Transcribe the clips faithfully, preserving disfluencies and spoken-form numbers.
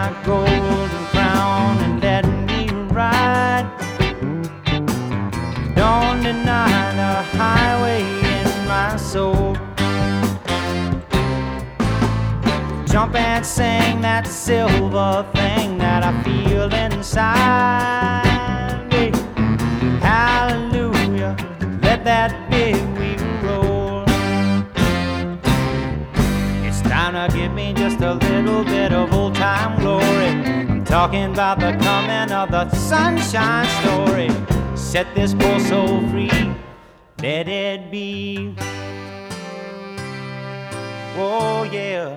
my golden crown and let me ride. Don't deny the highway in my soul. Jump and sing that silver thing that I feel inside me. Hallelujah, let that big wheel roll. It's time to give me just a little bit of old time glory. I'm talking about the coming of the sunshine story. Set this poor soul free, let it be. Oh yeah.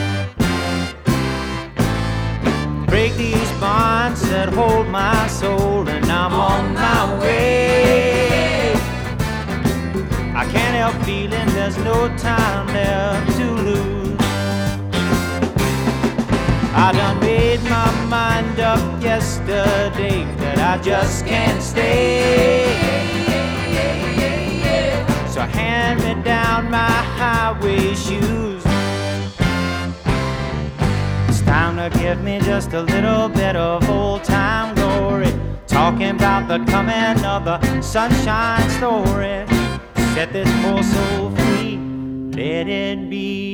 Break these bonds that hold my soul, and I'm on my way. I can't help feeling there's no time left to lose. I done made my mind up yesterday that I just can't stay. So hand me down my highway shoes. Time to give me just a little bit of old time glory. Talking about the coming of the sunshine story. Set this poor soul free, let it be.